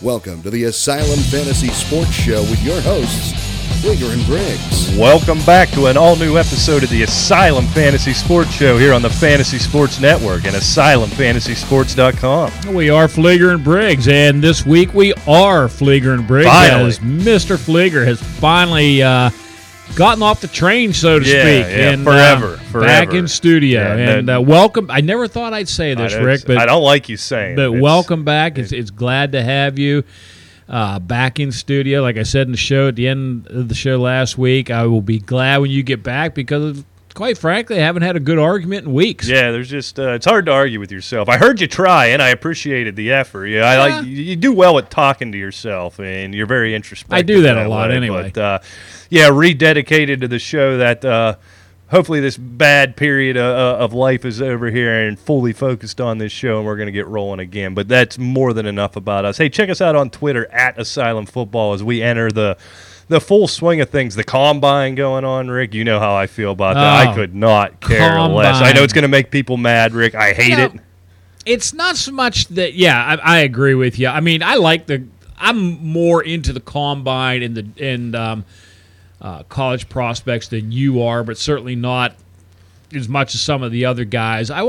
Welcome to the Asylum Fantasy Sports Show with your hosts, Fleeger and Briggs. Welcome back to an all-new episode of the Asylum Fantasy Sports Show here on the Fantasy Sports Network and AsylumFantasySports.com. We are Fleeger and Briggs, and this week we are Fleeger and Briggs. Finally. As Mr. Fleeger has finally gotten off the train, so to speak. And forever. Back in studio. Yeah, welcome. I never thought I'd say this, Rick, but I don't like you saying but it. welcome back. It's glad to have you back in studio. Like I said in the show at the end of the show last week, I will be glad when you get back because, quite frankly, I haven't had a good argument in weeks. Yeah, there's just it's hard to argue with yourself. I heard you try, and I appreciated the effort. Yeah, you do well at talking to yourself, and you're very introspective. I do that a lot anyway. But rededicated to the show that hopefully this bad period of life is over here and fully focused on this show, and we're going to get rolling again. But that's more than enough about us. Hey, check us out on Twitter at Asylum Football as we enter the full swing of things. The Combine going on, Rick. You know how I feel about that. I could not care less. I know it's going to make people mad, Rick. I hate it. It's not so much that, I agree with you. I mean, I'm more into the Combine and college prospects than you are, but certainly not as much as some of the other guys. The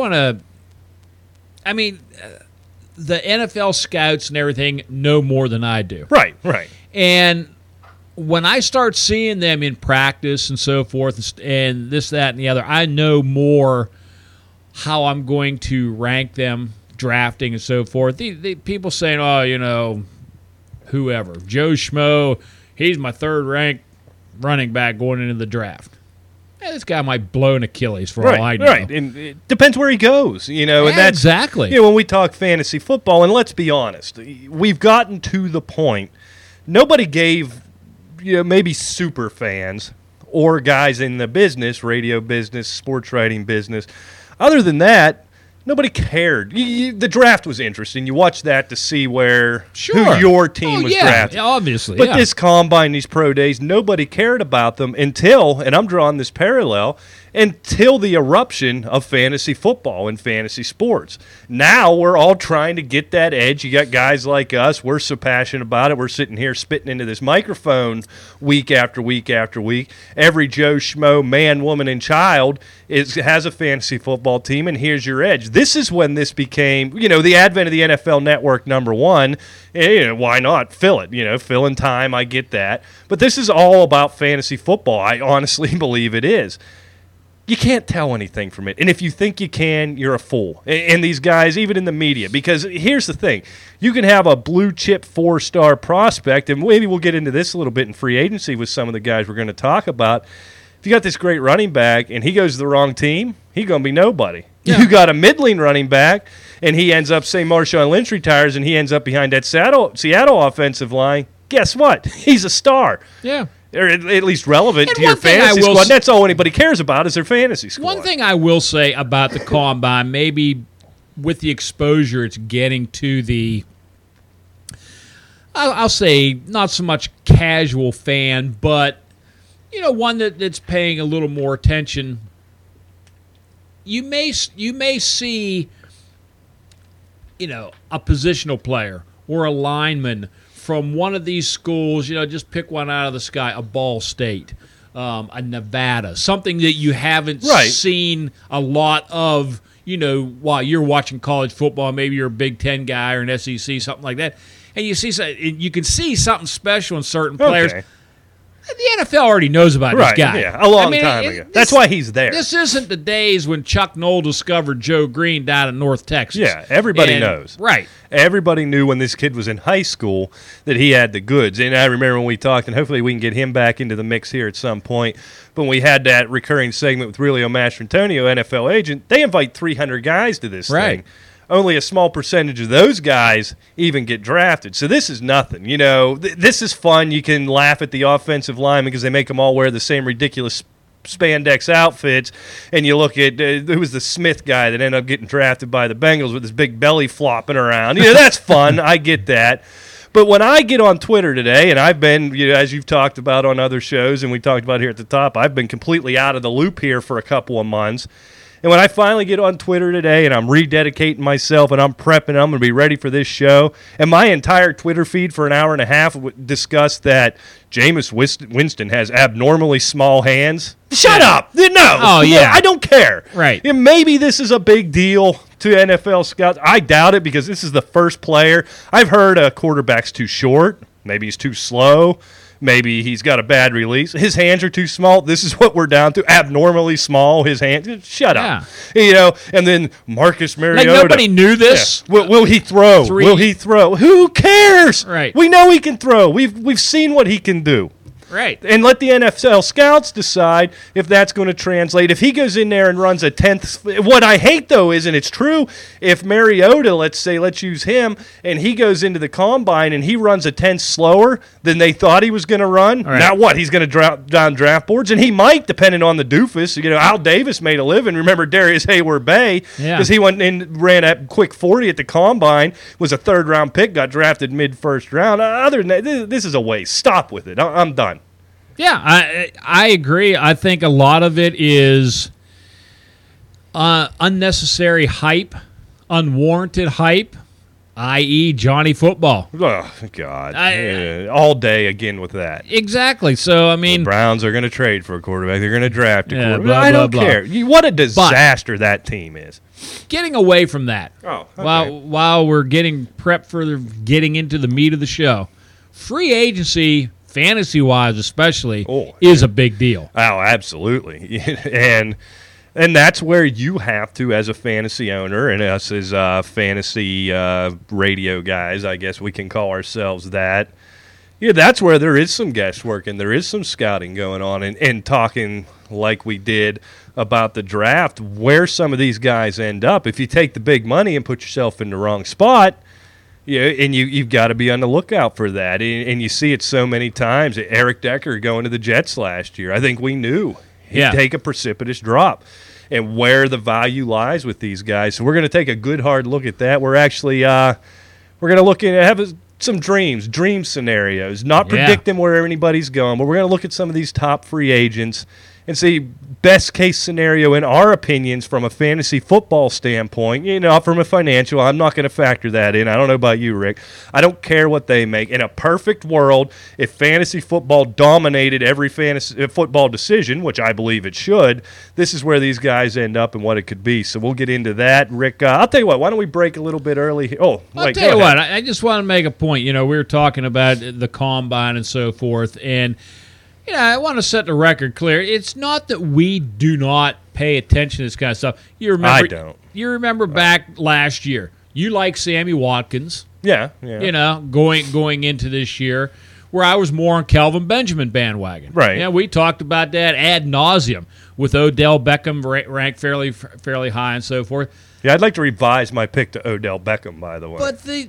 NFL scouts and everything know more than I do. Right. And when I start seeing them in practice and so forth and this, that, and the other, I know more how I'm going to rank them drafting and so forth. The people saying, whoever, Joe Schmo, he's my third-ranked running back going into the draft. This guy might blow an Achilles for all I know. Right, and it depends where he goes, and that's exactly. When we talk fantasy football, and let's be honest, we've gotten to the point. Nobody gave, maybe super fans or guys in the business, radio business, sports writing business. Other than that, nobody cared. The draft was interesting. You watched that to see who your team was drafted. Yeah, obviously. But this Combine, these pro days, nobody cared about them until, and I'm drawing this parallel, until the eruption of fantasy football and fantasy sports. Now we're all trying to get that edge. You got guys like us. We're so passionate about it. We're sitting here spitting into this microphone week after week after week. Every Joe Schmo, man, woman, and child has a fantasy football team, and here's your edge. This is when this became, the advent of the NFL Network, number one. Why not? Fill it. Fill in time. I get that. But this is all about fantasy football. I honestly believe it is. You can't tell anything from it. And if you think you can, you're a fool. And these guys, even in the media, because here's the thing. You can have a blue-chip 4-star prospect, and maybe we'll get into this a little bit in free agency with some of the guys we're going to talk about. If you got this great running back and he goes to the wrong team, he's going to be nobody. Yeah. You got a middling running back, and he ends up, say Marshawn Lynch retires, and he ends up behind that Seattle offensive line. Guess what? He's a star. Yeah. Or at least relevant to your fantasy squad. That's all anybody cares about is their fantasy squad. One thing I will say about the Combine, maybe with the exposure it's getting to the, I'll say not so much casual fan, but one that's paying a little more attention. You may see, a positional player or a lineman from one of these schools, just pick one out of the sky, a Ball State, a Nevada, something that you haven't seen a lot of, while you're watching college football. Maybe you're a Big Ten guy or an SEC, something like that, and you can see something special in certain players. The NFL already knows about this guy. Yeah, a long time ago. That's why he's there. This isn't the days when Chuck Noll discovered Joe Green down in North Texas. Yeah, everybody knows. Right. Everybody knew when this kid was in high school that he had the goods. And I remember when we talked, and hopefully we can get him back into the mix here at some point, but when we had that recurring segment with Relio Mastrantonio, NFL agent, they invite 300 guys to this thing. Only a small percentage of those guys even get drafted. So this is nothing. This is fun. You can laugh at the offensive line because they make them all wear the same ridiculous spandex outfits. And you look at who was the Smith guy that ended up getting drafted by the Bengals with his big belly flopping around. That's fun. I get that. But when I get on Twitter today, and I've been, as you've talked about on other shows and we talked about here at the top, I've been completely out of the loop here for a couple of months. And when I finally get on Twitter today and I'm rededicating myself and I'm prepping, I'm going to be ready for this show, and my entire Twitter feed for an hour and a half discussed that Jameis Winston has abnormally small hands. Shut up. No. Oh, yeah. I don't care. Right. And maybe this is a big deal to NFL scouts. I doubt it because this is the first player. I've heard a quarterback's too short. Maybe he's too slow. Maybe he's got a bad release. His hands are too small. This is what we're down to. Abnormally small, his hands. Shut up. And then Marcus Mariota. Like nobody knew this. Yeah. Will he throw? Will he throw? Who cares? Right. We know he can throw. We've seen what he can do. Right. And let the NFL scouts decide if that's going to translate. If he goes in there and runs a 10th. What I hate, though, is, and it's true, if Mariota, let's use him, and he goes into the combine and he runs a 10th slower than they thought he was going to run, now what? He's going to drop down draft boards? And he might, depending on the doofus. Al Davis made a living. Remember Darius Hayward-Bay? Because he went and ran a quick 40 at the combine, was a third-round pick, got drafted mid-first round. Other than that, this is a waste. Stop with it. I'm done. Yeah, I agree. I think a lot of it is unnecessary hype, unwarranted hype, i.e. Johnny Football. Oh, God. All day again with that. Exactly. So, I mean, the Browns are going to trade for a quarterback. They're going to draft a quarterback. Blah, I don't blah, care. What a disaster that team is. Getting away from that, while we're getting prepped for getting into the meat of the show, free agency, fantasy-wise especially, is a big deal. Oh, absolutely. And that's where you have to, as a fantasy owner, and us as fantasy radio guys, I guess we can call ourselves that. Yeah, that's where there is some guesswork and there is some scouting going on and talking like we did about the draft, where some of these guys end up. If you take the big money and put yourself in the wrong spot, and you've got to be on the lookout for that. And you see it so many times. Eric Decker going to the Jets last year, I think we knew he'd take a precipitous drop and where the value lies with these guys. So we're going to take a good, hard look at that. We're actually we're going to look at have some dream scenarios, not predicting where anybody's going, but we're going to look at some of these top free agents and see best case scenario in our opinions from a fantasy football standpoint. From a financial, I'm not going to factor that in. I don't know about you, Rick. I don't care what they make. In a perfect world, if fantasy football dominated every fantasy football decision, which I believe it should, this is where these guys end up and what it could be. So we'll get into that, Rick. I'll tell you what. Why don't we break a little bit early? I'll tell you what. I just want to make a point. We were talking about the combine and so forth, and I want to set the record clear. It's not that we do not pay attention to this kind of stuff. I don't. You remember back last year, you like Sammy Watkins. Yeah. Going into this year, where I was more on Kelvin Benjamin bandwagon. Right. Yeah, we talked about that ad nauseum with Odell Beckham ranked fairly high and so forth. Yeah, I'd like to revise my pick to Odell Beckham, by the way.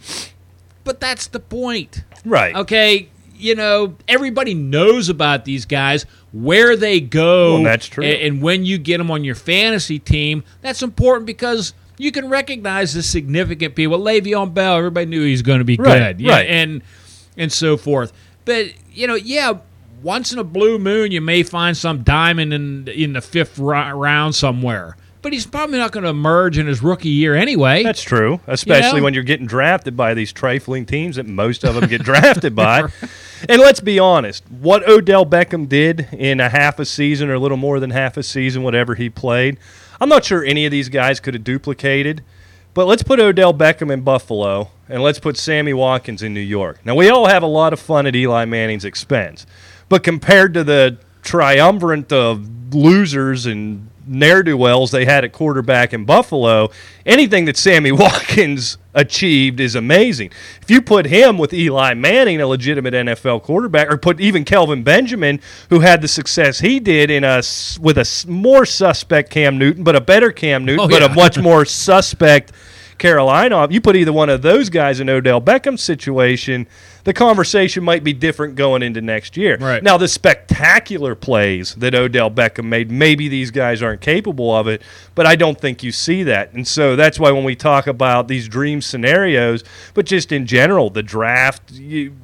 But that's the point. Right. Okay. Everybody knows about these guys, where they go. Well, that's true. And when you get them on your fantasy team, that's important because you can recognize the significant people. Le'Veon Bell, everybody knew he's going to be good. Right. And so forth. But, once in a blue moon, you may find some diamond in the fifth round somewhere. But he's probably not going to emerge in his rookie year anyway. That's true, especially when you're getting drafted by these trifling teams that most of them get drafted by. And let's be honest, what Odell Beckham did in a half a season or a little more than half a season, whatever he played, I'm not sure any of these guys could have duplicated. But let's put Odell Beckham in Buffalo, and let's put Sammy Watkins in New York. Now, we all have a lot of fun at Eli Manning's expense. But compared to the triumvirate of losers and ne'er-do-wells they had at quarterback in Buffalo, anything that Sammy Watkins achieved is amazing. If you put him with Eli Manning, a legitimate NFL quarterback, or put even Kelvin Benjamin, who had the success he did with a more suspect Cam Newton, but a better Cam Newton, but a much more suspect Carolina, you put either one of those guys in Odell Beckham's situation, the conversation might be different going into next year. Right. Now, the spectacular plays that Odell Beckham made, maybe these guys aren't capable of it, but I don't think you see that. And so that's why when we talk about these dream scenarios, but just in general, the draft,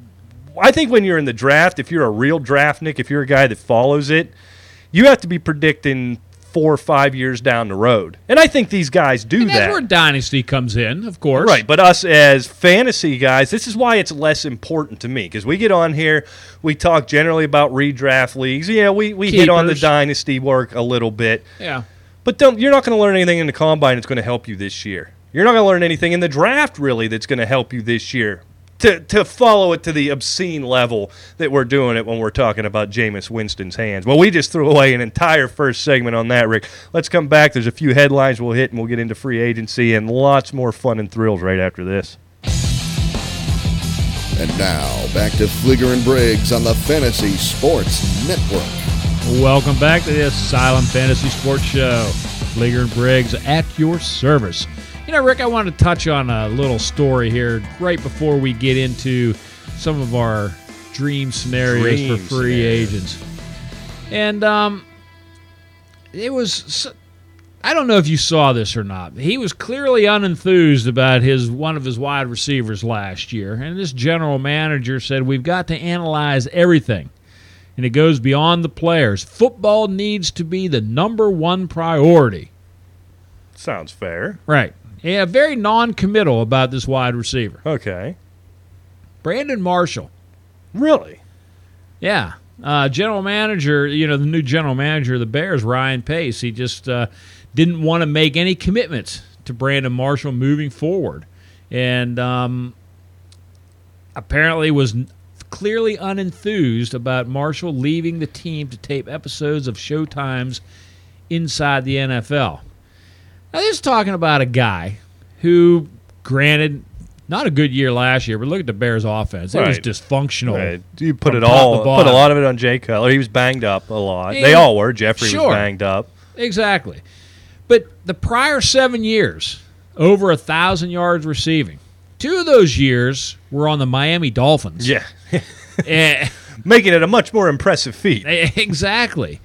I think when you're in the draft, if you're a real draftnik, if you're a guy that follows it, you have to be predicting 4 or 5 years down the road. And I think these guys do that. That's where dynasty comes in, of course. Right, but us as fantasy guys, this is why it's less important to me, because we get on here, we talk generally about redraft leagues. Yeah, we hit on the dynasty work a little bit. Yeah. But you're not going to learn anything in the combine that's going to help you this year. You're not going to learn anything in the draft, really, that's going to help you this year. To follow it to the obscene level that we're doing it when we're talking about Jameis Winston's hands. Well, we just threw away an entire first segment on that, Rick. Let's come back. There's a few headlines we'll hit, and we'll get into free agency and lots more fun and thrills right after this. And now, back to Fleeger and Briggs on the Fantasy Sports Network. Welcome back to this Asylum Fantasy Sports Show. Fleeger and Briggs at your service. You know, Rick, I want to touch on a little story here right before we get into some of our dream scenarios for free agents. And it was, I don't know if you saw this or not. He was clearly unenthused about one of his wide receivers last year. And this general manager said, we've got to analyze everything. And it goes beyond the players. Football needs to be the number one priority. Sounds fair. Right. Yeah, very non-committal about this wide receiver. Okay. Brandon Marshall. Really? Yeah. General manager, the new general manager of the Bears, Ryan Pace, he just didn't want to make any commitments to Brandon Marshall moving forward. And apparently was clearly unenthused about Marshall leaving the team to tape episodes of Showtime's Inside the NFL. Now, this is talking about a guy who, granted, not a good year last year, but look at the Bears' offense. It was dysfunctional. Right. You put a lot of it on Jay Cutler. He was banged up a lot. They all were. Jeffrey was banged up. Exactly. But the prior 7 years, over 1,000 yards receiving. 2 of those years were on the Miami Dolphins. Yeah. Making it a much more impressive feat. Exactly.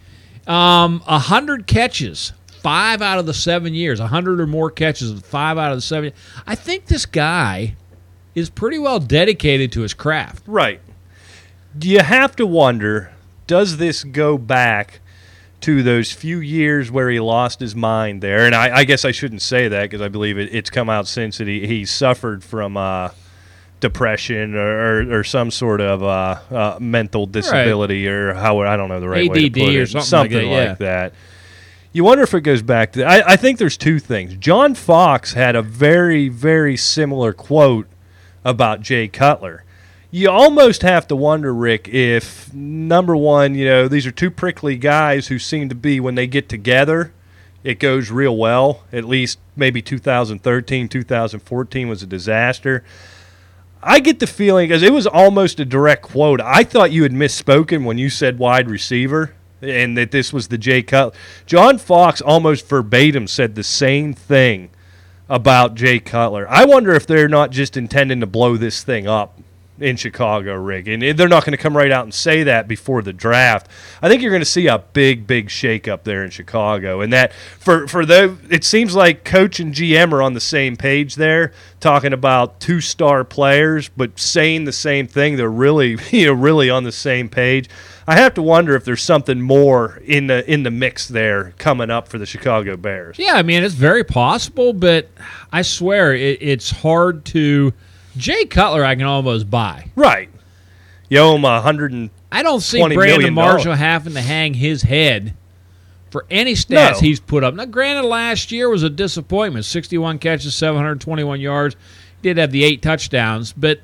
100 catches. 5 out of the 7 years, 100 or more catches, 5 out of the 7. I think this guy is pretty well dedicated to his craft. Right. You have to wonder, does this go back to those few years where he lost his mind there? And I guess I shouldn't say that because I believe it's come out since that he suffered from depression or some sort of mental disability or how, I don't know the right way to put it. ADD or something like that. You wonder if it goes back to I think there's 2 things. John Fox had a very, very similar quote about Jay Cutler. You almost have to wonder, Rick, if, number one, these are 2 prickly guys who seem to be, when they get together, it goes real well. At least maybe 2013, 2014 was a disaster. I get the feeling, because it was almost a direct quote, I thought you had misspoken when you said wide receiver. And that this was the Jay Cutler. John Fox almost verbatim said the same thing about Jay Cutler. I wonder if they're not just intending to blow this thing up in Chicago, Rick. And they're not going to come right out and say that before the draft. I think you're going to see a big, big shakeup there in Chicago. And that it seems like coach and GM are on the same page there, talking about 2-star players, but saying the same thing. They're really, really on the same page. I have to wonder if there's something more in the mix there coming up for the Chicago Bears. Yeah, I mean, it's very possible, but I swear it's hard to – Jay Cutler I can almost buy. Right. You owe him $120 I don't see Brandon Marshall having to hang his head for any stats he's put up. Now, granted, last year was a disappointment. 61 catches, 721 yards. He did have the 8 touchdowns, but,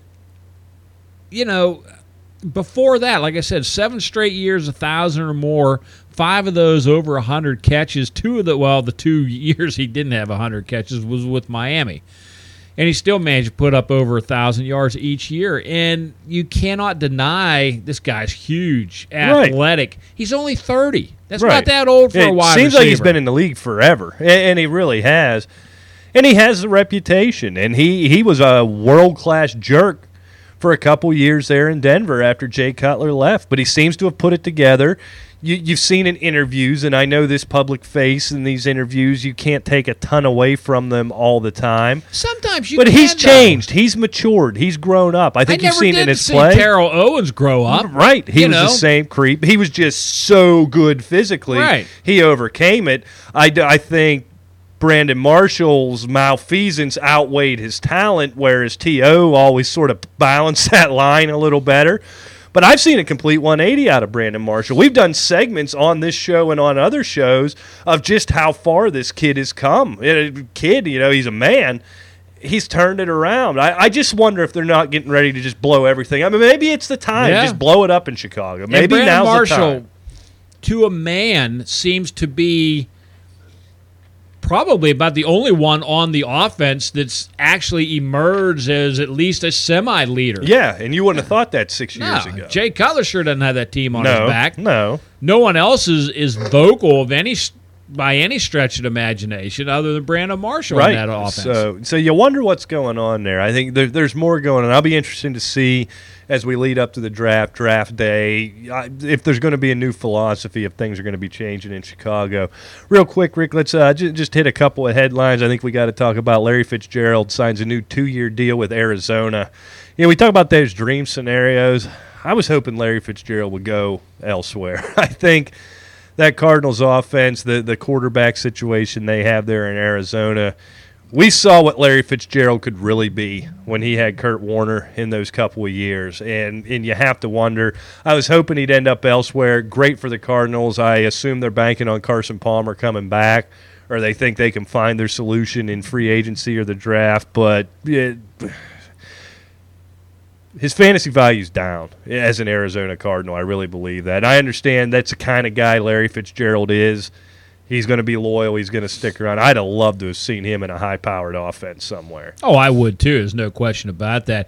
before that, like I said, 7 straight years, 1,000 or more, 5 of those over 100 catches. 2 of the 2 years he didn't have 100 catches was with Miami. And he still managed to put up over 1,000 yards each year. And you cannot deny this guy's huge, athletic. Right. He's only 30. That's not that old for a wide receiver. It seems like he's been in the league forever, and he really has. And he has the reputation. And he was a world-class jerk for a couple years there in Denver after Jay Cutler left. But he seems to have put it together. you've seen in interviews, and I know this public face in these interviews, you can't take a ton away from them all the time. Sometimes you but can, he's though. changed. He's matured. He's grown up. I think you've seen it in his play. Terrell Owens grow up. Right. He was the same creep. He was just so good physically. Right. He overcame it. I think Brandon Marshall's malfeasance outweighed his talent, whereas T.O. always sort of balanced that line a little better. But I've seen a complete 180 out of Brandon Marshall. We've done segments on this show and on other shows of just how far this kid has come. Kid, he's a man. He's turned it around. I just wonder if they're not getting ready to just blow everything. I mean, maybe it's the time. Yeah. Just blow it up in Chicago. Maybe and now's Marshall, the time. To a man, seems to be probably about the only one on the offense that's actually emerged as at least a semi-leader. Yeah, and you wouldn't have thought that 6 years ago. Jay Cutler sure doesn't have that team on his back. No one else is vocal by any stretch of imagination other than Brandon Marshall in that offense. So you wonder what's going on there. I think there's more going on. I'll be interested to see as we lead up to the draft day, if there's going to be a new philosophy, if things are going to be changing in Chicago. Real quick, Rick, let's just hit a couple of headlines. I think we got to talk about Larry Fitzgerald signs a new 2-year deal with Arizona. We talk about those dream scenarios. I was hoping Larry Fitzgerald would go elsewhere. I think that Cardinals offense, the quarterback situation they have there in Arizona, we saw what Larry Fitzgerald could really be when he had Kurt Warner in those couple of years. And you have to wonder, I was hoping he'd end up elsewhere. Great for the Cardinals. I assume they're banking on Carson Palmer coming back, or they think they can find their solution in free agency or the draft. But his fantasy value's down as an Arizona Cardinal. I really believe that. And I understand that's the kind of guy Larry Fitzgerald is. He's going to be loyal. He's going to stick around. I'd have loved to have seen him in a high-powered offense somewhere. Oh, I would too. There's no question about that.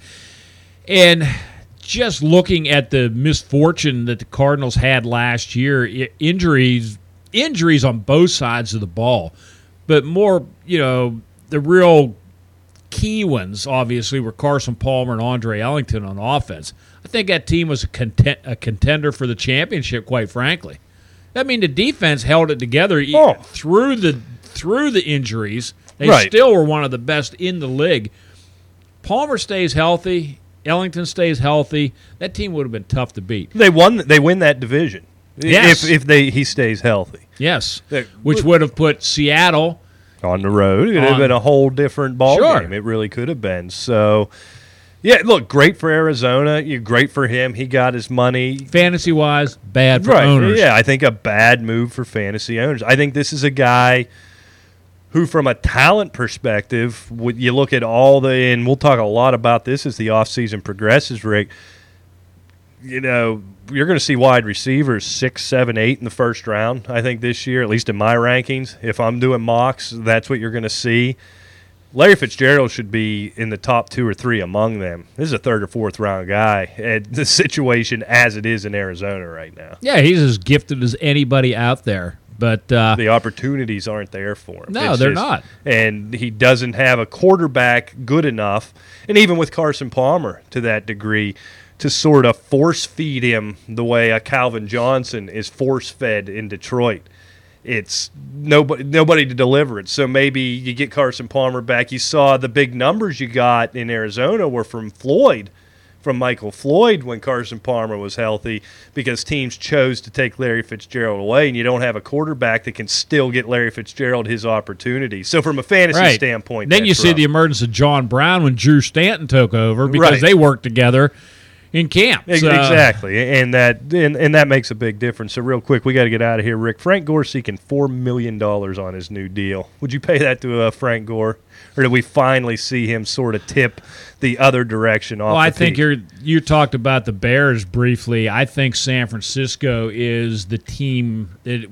And just looking at the misfortune that the Cardinals had last year, injuries on both sides of the ball, but more, the real key ones, obviously, were Carson Palmer and Andre Ellington on offense. I think that team was a contender for the championship, quite frankly. I mean, the defense held it together through the injuries. They still were one of the best in the league. Palmer stays healthy. Ellington stays healthy. That team would have been tough to beat. They win that division. Yes. If he stays healthy. Yes. Which would have put Seattle on the road. It would have been a whole different ball game. It really could have been. So, yeah, look, great for Arizona. Great for him. He got his money. Fantasy-wise, bad for owners. Yeah, I think a bad move for fantasy owners. I think this is a guy who, from a talent perspective, you look at and we'll talk a lot about this as the offseason progresses, Rick, you're going to see wide receivers 6, 7, 8 in the first round, I think, this year, at least in my rankings. If I'm doing mocks, that's what you're going to see. Larry Fitzgerald should be in the top 2 or 3 among them. This is a 3rd or 4th round guy at the situation as it is in Arizona right now. Yeah, he's as gifted as anybody out there. But the opportunities aren't there for him. No, they're not. And he doesn't have a quarterback good enough, and even with Carson Palmer to that degree, to sort of force feed him the way a Calvin Johnson is force fed in Detroit. It's nobody to deliver it. So maybe you get Carson Palmer back. You saw the big numbers you got in Arizona were from Michael Floyd when Carson Palmer was healthy, because teams chose to take Larry Fitzgerald away, and you don't have a quarterback that can still get Larry Fitzgerald his opportunity. So from a fantasy standpoint, then you see the emergence of John Brown when Drew Stanton took over, because they worked together in camp. Exactly, and that makes a big difference. So real quick, we got to get out of here, Rick. Frank Gore seeking $4 million on his new deal. Would you pay that to Frank Gore, or did we finally see him sort of tip the other direction off? Well, I think you talked about the Bears briefly. I think San Francisco is the team that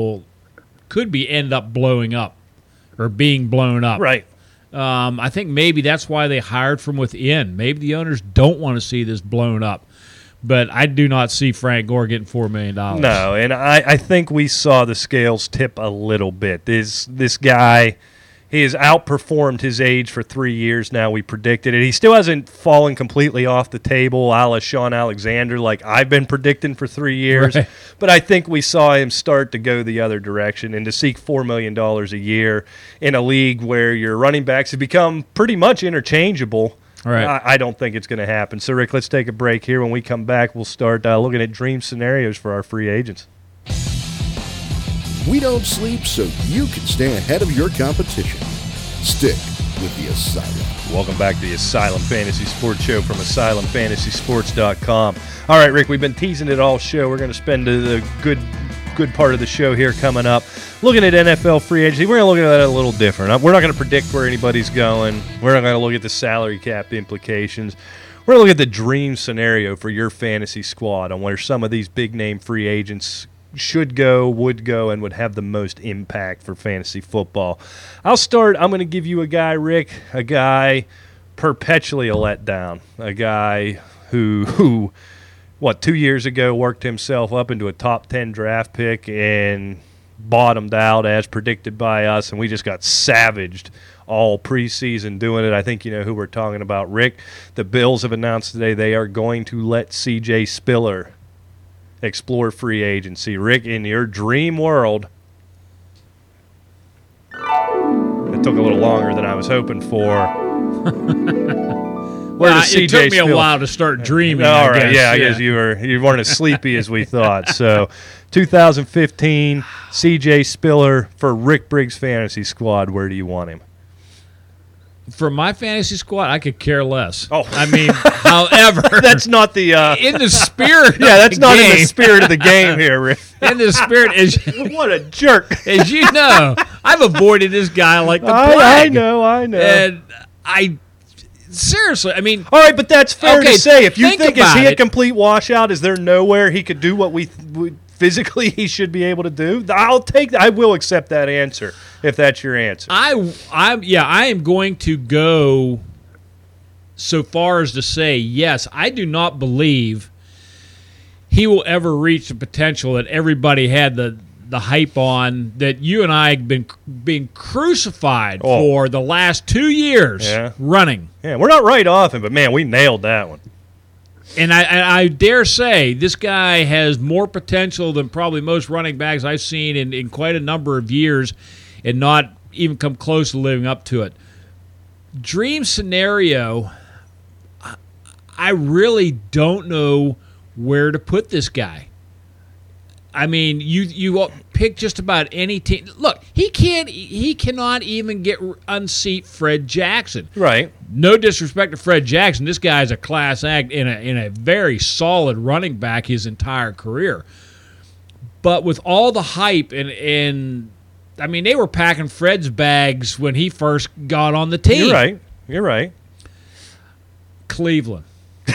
could end up blowing up or being blown up. Right. I think maybe that's why they hired from within. Maybe the owners don't want to see this blown up. But I do not see Frank Gore getting $4 million. No, and I think we saw the scales tip a little bit. This guy, He has outperformed his age for 3 years now. We predicted it. He still hasn't fallen completely off the table, a la Sean Alexander, like I've been predicting for 3 years. Right. But I think we saw him start to go the other direction, and to seek $4 million a year in a league where your running backs have become pretty much interchangeable, Right. I don't think it's going to happen. So, Rick, let's take a break here. When we come back, we'll start looking at dream scenarios for our free agents. We don't sleep so you can stay ahead of your competition. Stick with the Asylum. Welcome back to the Asylum Fantasy Sports Show from AsylumFantasySports.com. All right, Rick, we've been teasing it all show. We're going to spend the good part of the show here coming up looking at NFL free agency. We're going to look at it a little different. We're not going to predict where anybody's going. We're not going to look at the salary cap implications. We're going to look at the dream scenario for your fantasy squad on where some of these big-name free agents should go, would go, and would have the most impact for fantasy football. I'll start. I'm going to give you a guy, Rick, a guy perpetually a letdown, a guy who 2 years ago worked himself up into a top 10 draft pick and bottomed out as predicted by us, and we just got savaged all preseason doing it. I think you know who we're talking about, Rick. The Bills have announced today they are going to let C.J. Spiller explore free agency. Rick, in your dream world, it took a little longer than I was hoping for. It took me a while to start dreaming. All right, I guess you weren't as sleepy as we thought. So, 2015, C.J. Spiller for Rick Briggs' fantasy squad. Where do you want him? For my fantasy squad, I could care less. Oh, I mean, however, that's not the in the spirit. Yeah, that's not game, in the spirit of the game here, Rick. In the spirit, what a jerk! As you know, I've avoided this guy like the plague. I know, and seriously, I mean, all right, but that's fair to say. If you think is he a complete washout, is there nowhere he could do what we physically he should be able to do? I will accept that answer if that's your answer. I am going to go so far as to say yes. I do not believe he will ever reach the potential that everybody had the hype on, that you and I have been being crucified for the last 2 years running. Yeah, we're not right off him, but man, we nailed that one. And I dare say this guy has more potential than probably most running backs I've seen in quite a number of years, and not even come close to living up to it. Dream scenario, I really don't know where to put this guy. I mean, you pick just about any team. Look, he cannot even unseat Fred Jackson. Right. No disrespect to Fred Jackson. This guy's a class act in a very solid running back his entire career. But with all the hype and I mean, they were packing Fred's bags when he first got on the team. You're right. Cleveland.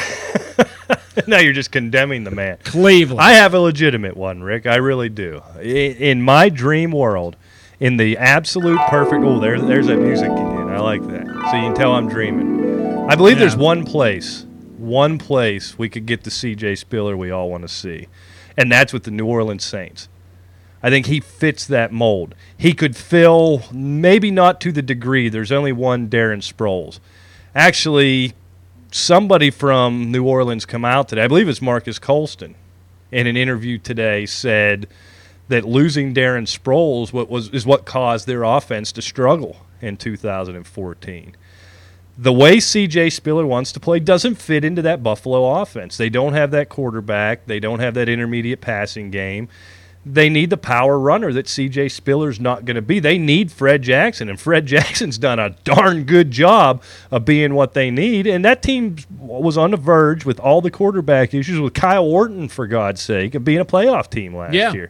Now you're just condemning the man. Cleveland. I have a legitimate one, Rick. I really do. In my dream world, in the absolute perfect... Oh, there's that music again. I like that. So you can tell I'm dreaming. I believe there's one place we could get the C.J. Spiller we all want to see, and that's with the New Orleans Saints. I think he fits that mold. He could fill, maybe not to the degree. There's only one Darren Sproles. Actually, somebody from New Orleans come out today, I believe it's Marcus Colston, in an interview today said that losing Darren Sproles is what caused their offense to struggle in 2014. The way C.J. Spiller wants to play doesn't fit into that Buffalo offense. They don't have that quarterback. They don't have that intermediate passing game. They need the power runner that C.J. Spiller's not going to be. They need Fred Jackson, and Fred Jackson's done a darn good job of being what they need. And that team was on the verge with all the quarterback issues with Kyle Orton, for God's sake, of being a playoff team last year.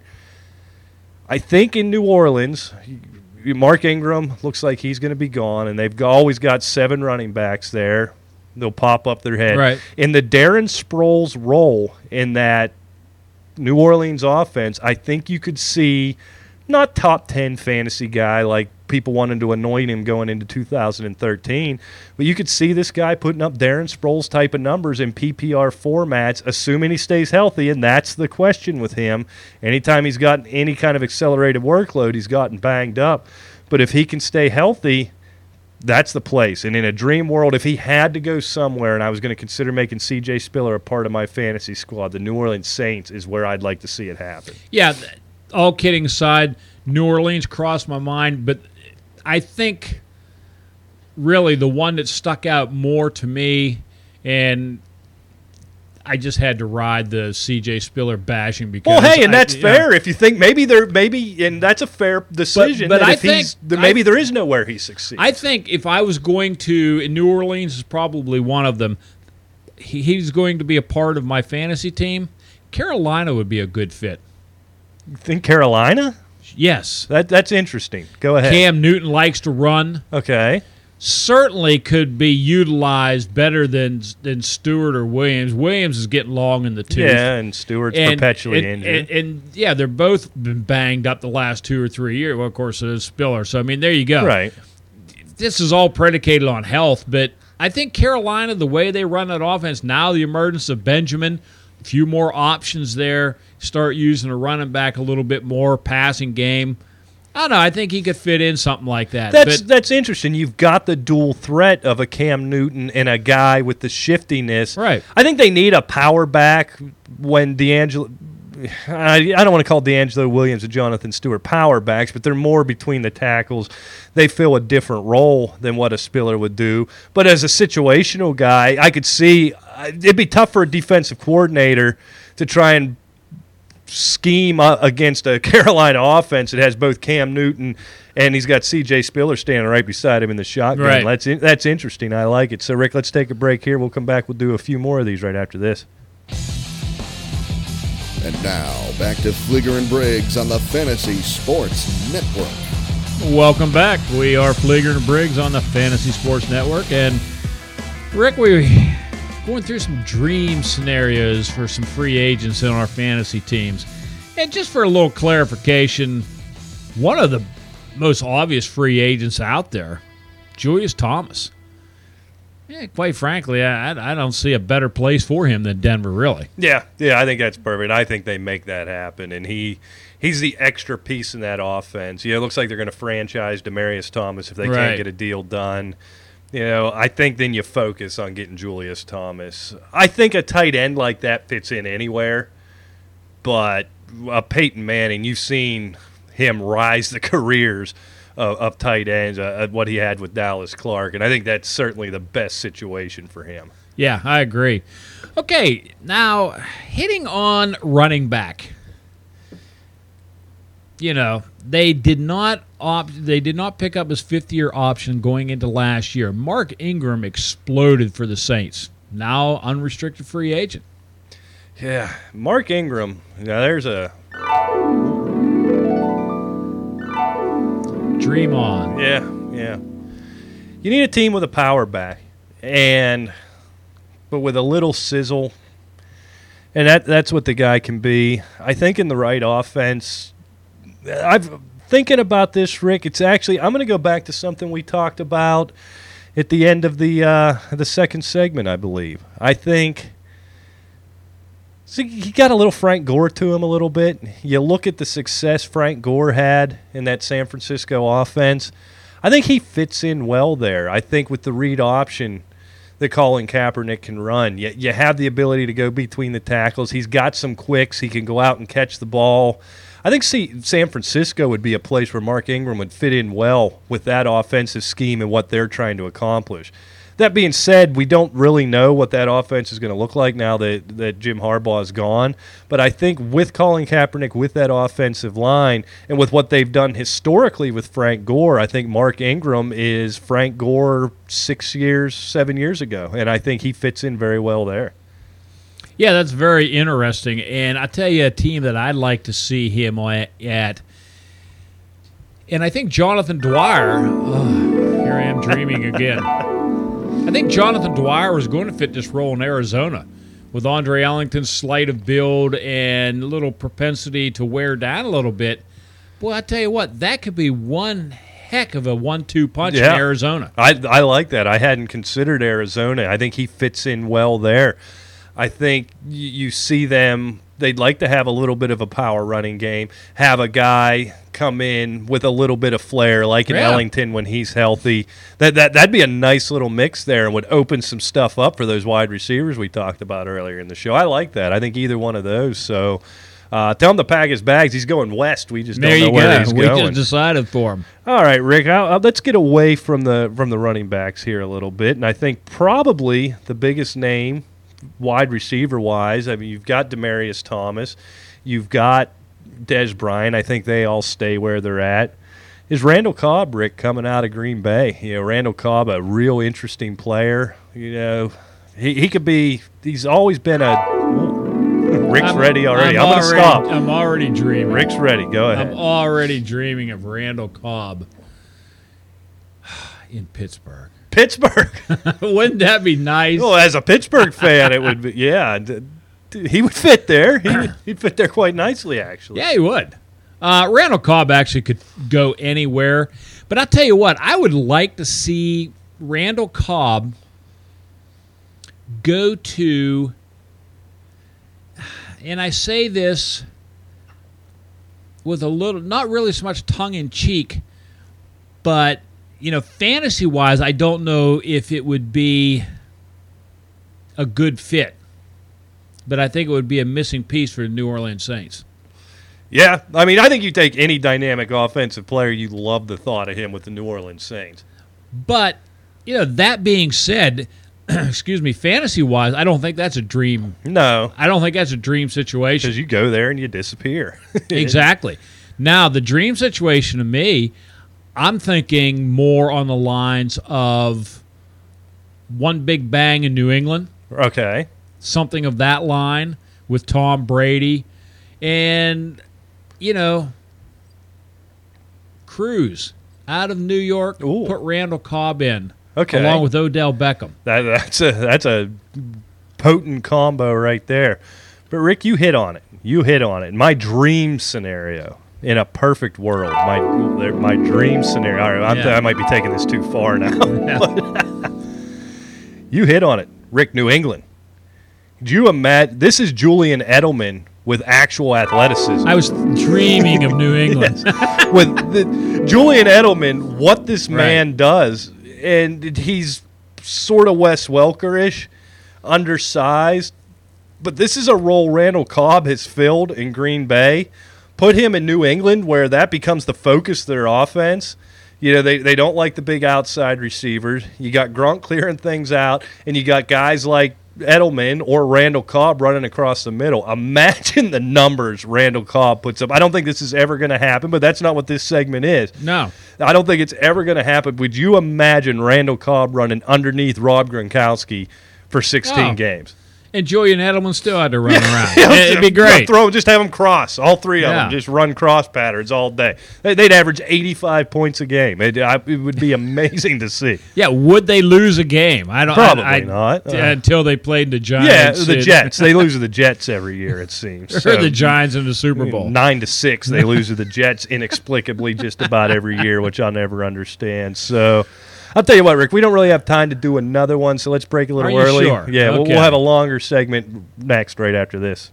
I think in New Orleans, Mark Ingram looks like he's going to be gone, and they've always got 7 running backs there. They'll pop up their head. Right. In the Darren Sproles role in that New Orleans offense, I think you could see not top 10 fantasy guy like people wanted to anoint him going into 2013, but you could see this guy putting up Darren Sproles type of numbers in PPR formats, assuming he stays healthy, and that's the question with him. Anytime he's gotten any kind of accelerated workload, he's gotten banged up. But if he can stay healthy, that's the place. And in a dream world, if he had to go somewhere and I was going to consider making C.J. Spiller a part of my fantasy squad, the New Orleans Saints is where I'd like to see it happen. Yeah, all kidding aside, New Orleans crossed my mind, but I think really the one that stuck out more to me, and I just had to ride the C.J. Spiller bashing because. Well, hey, and that's fair. If you think maybe, and that's a fair decision. But I think maybe there is nowhere he succeeds. I think if I was going to, and New Orleans is probably one of them, he's going to be a part of my fantasy team. Carolina would be a good fit. You think Carolina? Yes. That's interesting. Go ahead. Cam Newton likes to run. Okay. Certainly could be utilized better than Stewart or Williams. Williams is getting long in the tooth. Yeah, and Stewart's perpetually injured. And they're both been banged up the last 2 or 3 years. Well, of course, there's Spiller. So, I mean, there you go. Right. This is all predicated on health, but I think Carolina, the way they run that offense, now the emergence of Benjamin, a few more options there, start using a running back a little bit more, passing game. I don't know. I think he could fit in something like that. That's interesting. You've got the dual threat of a Cam Newton and a guy with the shiftiness. Right. I think they need a power back when D'Angelo. I don't want to call D'Angelo Williams and Jonathan Stewart power backs, but they're more between the tackles. They fill a different role than what a Spiller would do. But as a situational guy, I could see it'd be tough for a defensive coordinator to try and scheme against a Carolina offense that has both Cam Newton and he's got C.J. Spiller standing right beside him in the shotgun. Right. That's interesting. I like it. So, Rick, let's take a break here. We'll come back. We'll do a few more of these right after this. And now, back to Fleeger and Briggs on the Fantasy Sports Network. Welcome back. We are Fleeger and Briggs on the Fantasy Sports Network. And, Rick, we're going through some dream scenarios for some free agents in our fantasy teams. And just for a little clarification, one of the most obvious free agents out there, Julius Thomas. Yeah, quite frankly, I don't see a better place for him than Denver, really. Yeah, I think that's perfect. I think they make that happen, and he's the extra piece in that offense. It looks like they're going to franchise Demaryius Thomas if they can't get a deal done. I think then you focus on getting Julius Thomas. I think a tight end like that fits in anywhere, but Peyton Manning, you've seen him rise the careers of tight ends, what he had with Dallas Clark, and I think that's certainly the best situation for him. Yeah, I agree. Okay, now hitting on running back. They did not pick up his fifth-year option going into last year. Mark Ingram exploded for the Saints. Now unrestricted free agent. Yeah, Mark Ingram. Now there's a dream on. Yeah. You need a team with a power back, but with a little sizzle, and that's what the guy can be. I think in the right offense. I've thinking about this, Rick. It's actually I'm going to go back to something we talked about at the end of the second segment, I believe. I think he got a little Frank Gore to him a little bit. You look at the success Frank Gore had in that San Francisco offense. I think he fits in well there. I think with the read option that Colin Kaepernick can run, you have the ability to go between the tackles. He's got some quicks. He can go out and catch the ball. I think San Francisco would be a place where Mark Ingram would fit in well with that offensive scheme and what they're trying to accomplish. That being said, we don't really know what that offense is going to look like now that Jim Harbaugh is gone. But I think with Colin Kaepernick, with that offensive line, and with what they've done historically with Frank Gore, I think Mark Ingram is Frank Gore 7 years ago. And I think he fits in very well there. Yeah, that's very interesting. And I tell you a team that I'd like to see him at. And I think Jonathan Dwyer. Here I am dreaming again. I think Jonathan Dwyer was going to fit this role in Arizona with Andre Ellington's sleight of build and a little propensity to wear down a little bit. Boy, I tell you what, that could be one heck of a 1-2 punch in Arizona. I like that. I hadn't considered Arizona. I think he fits in well there. I think you see them, they'd like to have a little bit of a power running game, have a guy come in with a little bit of flair, like in Ellington when he's healthy. That'd be a nice little mix there and would open some stuff up for those wide receivers we talked about earlier in the show. I like that. I think either one of those. So tell him to pack his bags. He's going west. We just don't know where he's going. We just decided for him. All right, Rick, let's get away from the running backs here a little bit. And I think probably the biggest name wide receiver-wise, I mean, you've got Demaryius Thomas. You've got Dez Bryant. I think they all stay where they're at. Is Randall Cobb, Rick, coming out of Green Bay? You know, Randall Cobb, a real interesting player. You know, he could be – he's always been a – Rick's ready already. I'm going to stop. I'm already dreaming. Rick's ready. Go ahead. I'm already dreaming of Randall Cobb in Pittsburgh. Pittsburgh. Wouldn't that be nice? Well, as a Pittsburgh fan, it would be – yeah. He would fit there. He'd fit there quite nicely, actually. Yeah, he would. Randall Cobb actually could go anywhere. But I'll tell you what, I would like to see Randall Cobb go to, and I say this with a little, not really so much tongue-in-cheek, but, you know, fantasy-wise, I don't know if it would be a good fit. But I think it would be a missing piece for the New Orleans Saints. Yeah, I mean, I think you take any dynamic offensive player, you love the thought of him with the New Orleans Saints. But, you know, that being said, excuse me, fantasy-wise, I don't think that's a dream. No. I don't think that's a dream situation. Because you go there and you disappear. Exactly. Now, the dream situation to me, I'm thinking more on the lines of one big bang in New England. Okay. Something of that line with Tom Brady. And, you know, Cruz out of New York, Ooh. Put Randall Cobb in, okay, along with Odell Beckham. That's a potent combo right there. But, Rick, you hit on it. My dream scenario in a perfect world, my dream scenario. All right, I might be taking this too far now. You hit on it. Rick, New England. Do you imagine? This is Julian Edelman with actual athleticism. I was dreaming of New England. Yes. With Julian Edelman, what this man does, and he's sort of Wes Welker-ish, undersized, but this is a role Randall Cobb has filled in Green Bay. Put him in New England where that becomes the focus of their offense. You know, they don't like the big outside receivers. You got Gronk clearing things out, and you got guys like Edelman or Randall Cobb running across the middle. Imagine the numbers Randall Cobb puts up. I don't think this is ever going to happen, but that's not what this segment is. No. I don't think it's ever going to happen. Would you imagine Randall Cobb running underneath Rob Gronkowski for 16 games? And Julian Edelman still had to run around. It'd be great. Just have them cross, all three of them. Just run cross patterns all day. They'd average 85 points a game. It would be amazing to see. Yeah, would they lose a game? Probably not. Until they played the Giants. Yeah, the Jets. They lose to the Jets every year, it seems. Or the Giants in the Super Bowl. 9-6, they lose to the Jets inexplicably just about every year, which I'll never understand. So I'll tell you what, Rick, we don't really have time to do another one, so let's break a little early. Sure? Yeah, okay. we'll have a longer segment next right after this.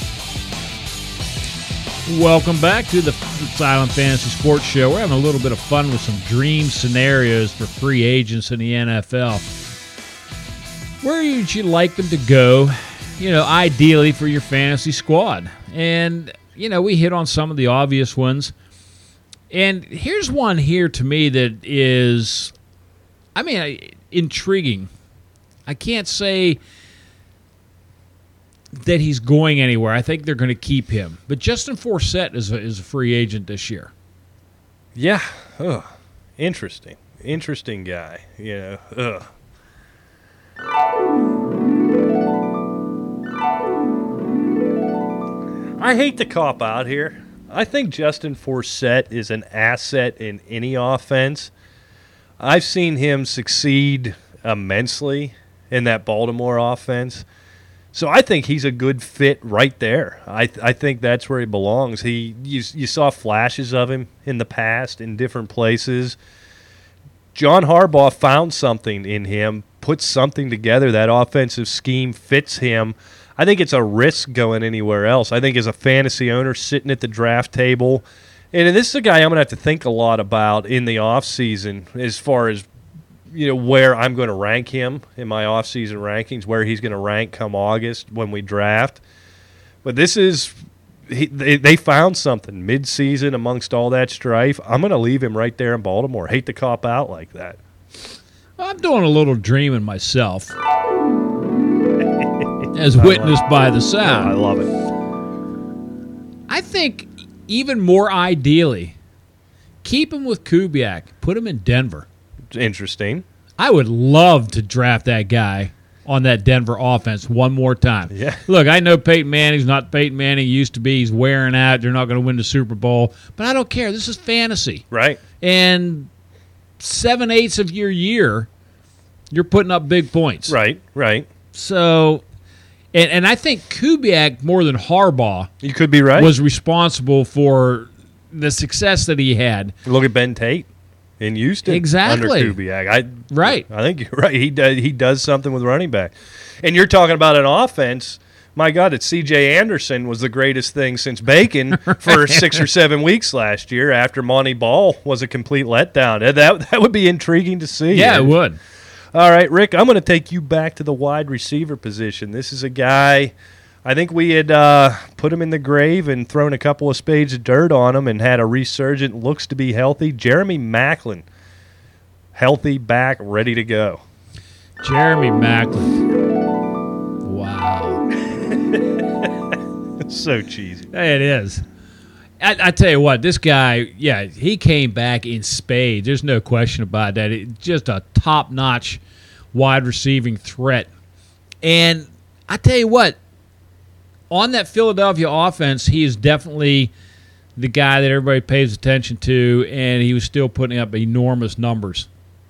Welcome back to the Silent Fantasy Sports Show. We're having a little bit of fun with some dream scenarios for free agents in the NFL. Where would you like them to go, you know, ideally for your fantasy squad? And, you know, we hit on some of the obvious ones. And here's one here to me that is, intriguing. I can't say that he's going anywhere. I think they're going to keep him. But Justin Forsett is a free agent this year. Yeah. Ugh. Interesting. Interesting guy. You know. Ugh. I hate to cop out here. I think Justin Forsett is an asset in any offense. I've seen him succeed immensely in that Baltimore offense. So I think he's a good fit right there. I think that's where he belongs. You saw flashes of him in the past in different places. John Harbaugh found something in him, put something together. That offensive scheme fits him. I think it's a risk going anywhere else. I think as a fantasy owner sitting at the draft table And this is a guy I'm going to have to think a lot about in the offseason as far as where I'm going to rank him in my offseason rankings, where he's going to rank come August when we draft. But this is they found something mid-season amongst all that strife. I'm going to leave him right there in Baltimore. Hate to cop out like that. I'm doing a little dreaming myself, as witnessed by the sound. I love it. I think even more ideally, keep him with Kubiak. Put him in Denver. Interesting. I would love to draft that guy on that Denver offense one more time. Yeah. Look, I know Peyton Manning's not Peyton Manning he used to be. He's wearing out. They're not going to win the Super Bowl. But I don't care. This is fantasy. Right. And 7/8 of your year, you're putting up big points. Right. So, and I think Kubiak, more than Harbaugh, You could be right. was responsible for the success that he had. Look at Ben Tate in Houston. Exactly. Under Kubiak. Right. I think you're right. He does something with running back. And you're talking about an offense. My God, that C.J. Anderson was the greatest thing since Bacon for 6 or 7 weeks last year after Monty Ball was a complete letdown. That would be intriguing to see. Yeah, it would. All right, Rick, I'm going to take you back to the wide receiver position. This is a guy, I think we had put him in the grave and thrown a couple of spades of dirt on him and had a resurgent, looks to be healthy. Jeremy Maclin, healthy, back, ready to go. Jeremy Maclin. Wow. So cheesy. It is. I tell you what, this guy, he came back in spades. There's no question about that. Just a top-notch wide receiving threat. And I tell you what, on that Philadelphia offense, he is definitely the guy that everybody pays attention to, and he was still putting up enormous numbers.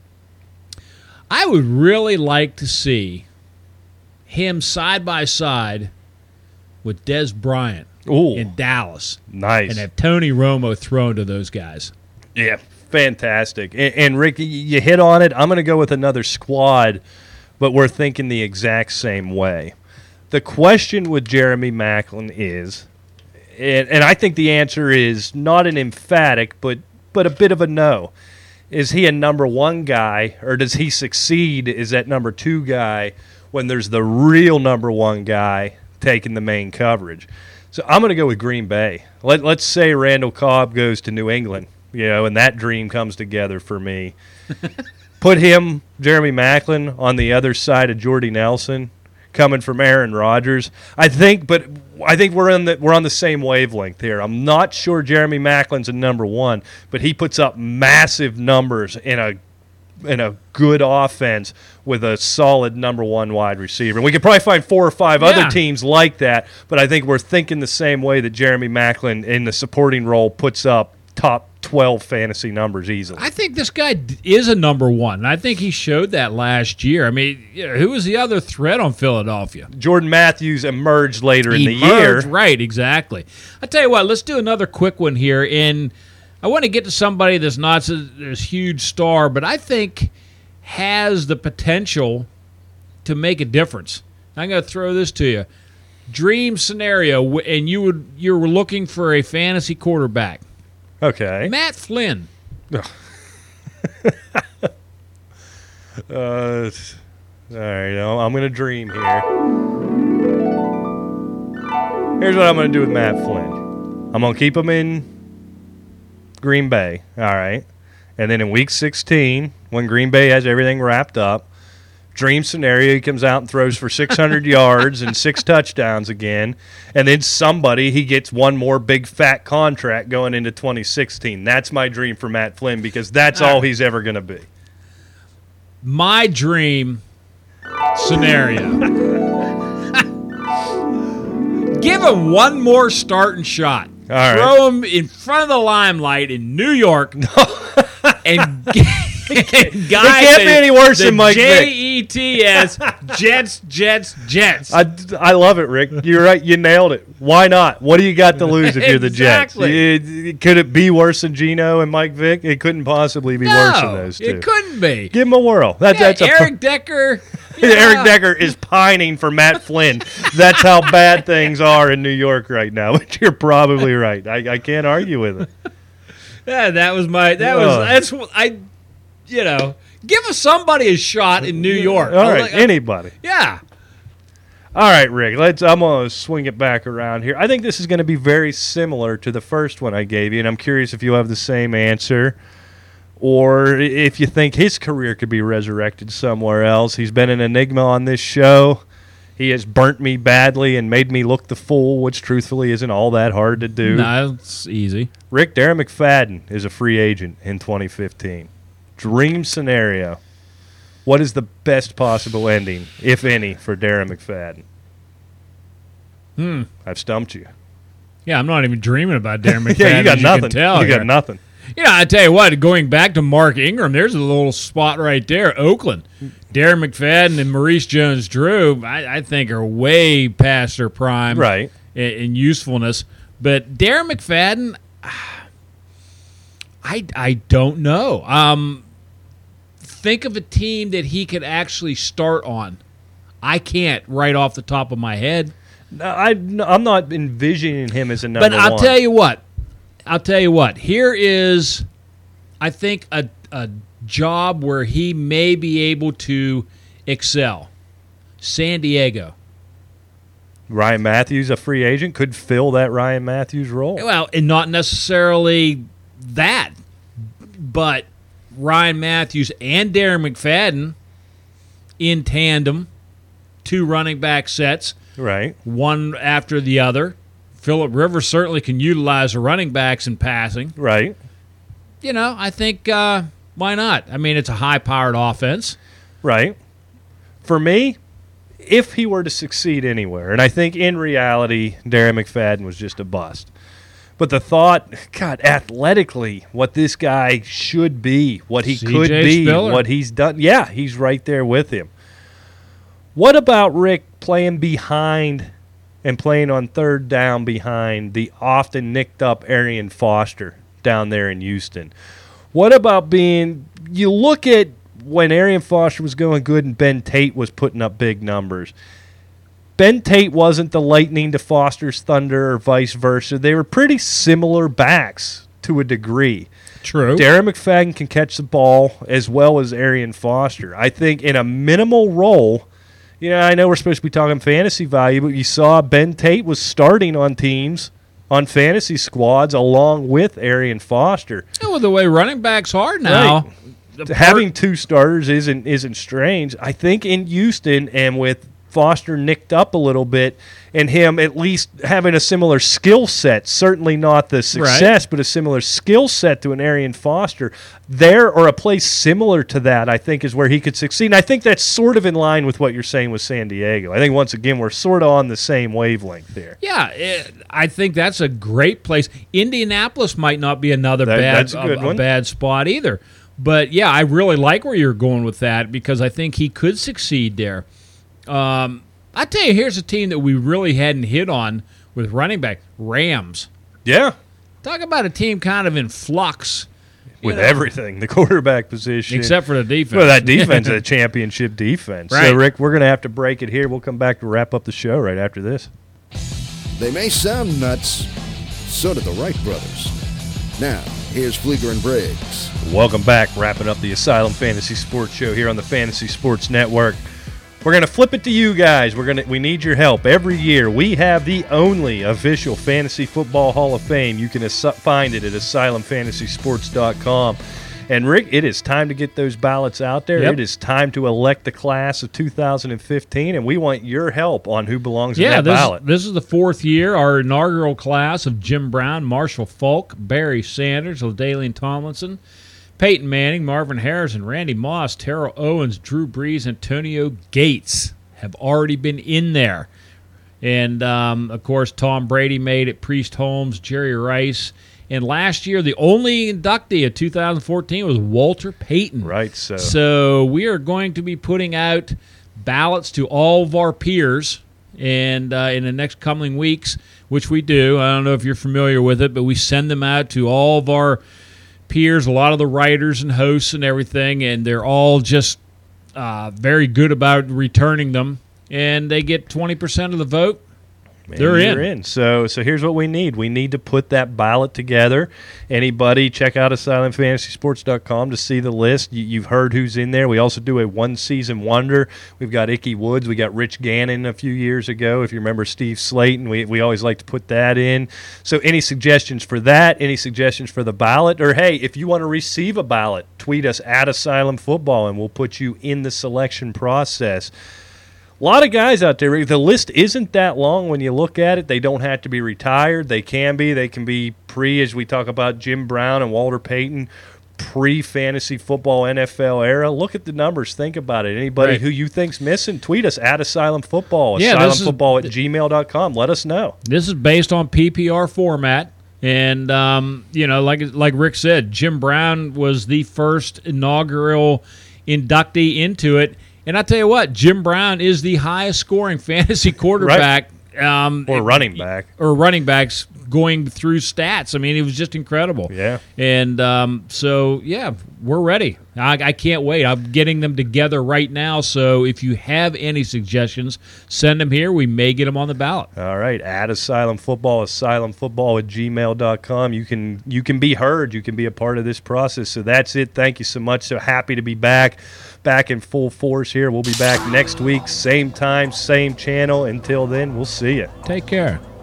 I would really like to see him side by side with Dez Bryant in Dallas. Nice. And have Tony Romo thrown to those guys. Yeah, fantastic. And Rick, you hit on it. I'm going to go with another squad, but we're thinking the exact same way. The question with Jeremy Maclin is, and I think the answer is not an emphatic, but a bit of a no. Is he a number one guy, or does he succeed as that number two guy when there's the real number one guy taking the main coverage? So I'm going to go with Green Bay. Let's say Randall Cobb goes to New England, and that dream comes together for me. Put him, Jeremy Maclin, on the other side of Jordy Nelson, coming from Aaron Rodgers. I think we're on the same wavelength here. I'm not sure Jeremy Macklin's a number one, but he puts up massive numbers in a good offense with a solid number one wide receiver. And we could probably find 4 or 5 other teams like that, but I think we're thinking the same way that Jeremy Maclin in the supporting role puts up top 12 fantasy numbers easily. I think this guy is a number one. I think he showed that last year. I mean, who was the other threat on Philadelphia? Jordan Matthews emerged later in the year. Right, exactly. I tell you what, let's do another quick one here. And I want to get to somebody that's not this huge star, but I think has the potential to make a difference. I'm going to throw this to you. Dream scenario, and you were looking for a fantasy quarterback. Okay. Matt Flynn. All right, I'm going to dream here. Here's what I'm going to do with Matt Flynn. I'm going to keep him in Green Bay, all right? And then in Week 16, when Green Bay has everything wrapped up, dream scenario, he comes out and throws for 600 yards and 6 touchdowns again, and then he gets one more big fat contract going into 2016. That's my dream for Matt Flynn because that's all he's ever going to be. My dream scenario. Give him one more starting shot. All right. Throw him in front of the limelight in New York and it can't be any worse than Mike Vick. Jets, Jets, Jets. I love it, Rick. You're right. You nailed it. Why not? What do you got to lose if you're the Jets? Could it be worse than Geno and Mike Vick? It couldn't possibly be worse than those two. It couldn't be. Give him a whirl. That's Eric Decker. Eric Decker is pining for Matt Flynn. That's how bad things are in New York right now, which you're probably right. I can't argue with it. Yeah, that's what give us somebody a shot in New York. All right, anybody. Yeah. All right, Rick, I'm going to swing it back around here. I think this is going to be very similar to the first one I gave you, and I'm curious if you have the same answer or if you think his career could be resurrected somewhere else. He's been an enigma on this show. He has burnt me badly and made me look the fool, which truthfully isn't all that hard to do. No, it's easy. Rick, Darren McFadden is a free agent in 2015. Dream scenario. What is the best possible ending, if any, for Darren McFadden? I've stumped you. Yeah, I'm not even dreaming about Darren McFadden. Yeah, you got nothing. You got nothing. I tell you what, going back to Mark Ingram, there's a little spot right there, Oakland. Darren McFadden and Maurice Jones-Drew, I think, are way past their prime right. in usefulness. But Darren McFadden, I don't know. Think of a team that he could actually start on. I can't right off the top of my head. No, I'm not envisioning him as a number one. But I'll tell you what. Here is, I think, a job where he may be able to excel. San Diego. Ryan Matthews, a free agent, could fill that Ryan Matthews role. Well, and not necessarily that, but Ryan Matthews and Darren McFadden in tandem, 2 running back sets. Right. One after the other. Phillip Rivers certainly can utilize the running backs in passing. Right. I think why not? I mean, it's a high-powered offense. Right. For me, if he were to succeed anywhere, and I think in reality Darren McFadden was just a bust, but the thought, God, athletically, what this guy should be, what he could be, Spiller. what he's done, yeah, he's right there with him. What about Rick playing behind and playing on third down behind the often nicked up Arian Foster down there in Houston? What about you look at when Arian Foster was going good and Ben Tate was putting up big numbers. Ben Tate wasn't the lightning to Foster's thunder or vice versa. They were pretty similar backs to a degree. True. Darren McFadden can catch the ball as well as Arian Foster. I think in a minimal role, I know we're supposed to be talking fantasy value, but you saw Ben Tate was starting on teams, on fantasy squads, along with Arian Foster. Well, the way running backs are now. Right. Having 2 starters isn't strange. I think in Houston and with Foster nicked up a little bit and him at least having a similar skill set, certainly not the success, but a similar skill set to an Arian Foster, there or a place similar to that, I think, is where he could succeed. And I think that's sort of in line with what you're saying with San Diego. I think, once again, we're sort of on the same wavelength there. Yeah, I think that's a great place. Indianapolis might not be another bad spot either. But, yeah, I really like where you're going with that because I think he could succeed there. I tell you, here's a team that we really hadn't hit on with running back, Rams. Yeah. Talk about a team kind of in flux. With everything, the quarterback position. Except for the defense. Well, that defense is a championship defense. Right. So, Rick, we're going to have to break it here. We'll come back to wrap up the show right after this. They may sound nuts, so do the Wright brothers. Now, here's Flieger and Briggs. Welcome back. Wrapping up the Asylum Fantasy Sports Show here on the Fantasy Sports Network. We're going to flip it to you guys. We need your help. Every year, we have the only official Fantasy Football Hall of Fame. You can find it at asylumfantasysports.com. And, Rick, it is time to get those ballots out there. Yep. It is time to elect the class of 2015, and we want your help on who belongs in that ballot. This is the 4th year, our inaugural class of Jim Brown, Marshall Faulk, Barry Sanders, LaDainian Tomlinson, Peyton Manning, Marvin Harrison, Randy Moss, Terrell Owens, Drew Brees, Antonio Gates have already been in there. And, of course, Tom Brady made it, Priest Holmes, Jerry Rice. And last year, the only inductee of 2014 was Walter Payton. Right, so we are going to be putting out ballots to all of our peers and in the next coming weeks, which we do. I don't know if you're familiar with it, but we send them out to all of our peers, a lot of the writers and hosts and everything, and they're all just very good about returning them, and they get 20% of the vote. They're in. So here's what we need. We need to put that ballot together. Anybody, check out asylumfantasysports.com to see the list. You've heard who's in there. We also do a one-season wonder. We've got Ickey Woods. We got Rich Gannon a few years ago. If you remember Steve Slayton, we always like to put that in. So any suggestions for that? Any suggestions for the ballot? Or, hey, if you want to receive a ballot, tweet us at Asylum Football, and we'll put you in the selection process. A lot of guys out there. The list isn't that long when you look at it. They don't have to be retired. They can be. They can be as we talk about Jim Brown and Walter Payton, pre-fantasy football NFL era. Look at the numbers. Think about it. Anybody who you think's missing, tweet us at Asylum Football. AsylumFootball at gmail.com. Let us know. This is based on PPR format. And, like Rick said, Jim Brown was the first inaugural inductee into it. And I tell you what, Jim Brown is the highest scoring fantasy quarterback. Or running back. Or running backs going through stats. I mean, it was just incredible. Yeah. And we're ready. I can't wait. I'm getting them together right now. So if you have any suggestions, send them here. We may get them on the ballot. All right. At Asylum Football, asylumfootball at gmail.com. You can be heard. You can be a part of this process. So that's it. Thank you so much. So happy to be back in full force here. We'll be back next week. Same time, same channel. Until then, we'll see you. Take care.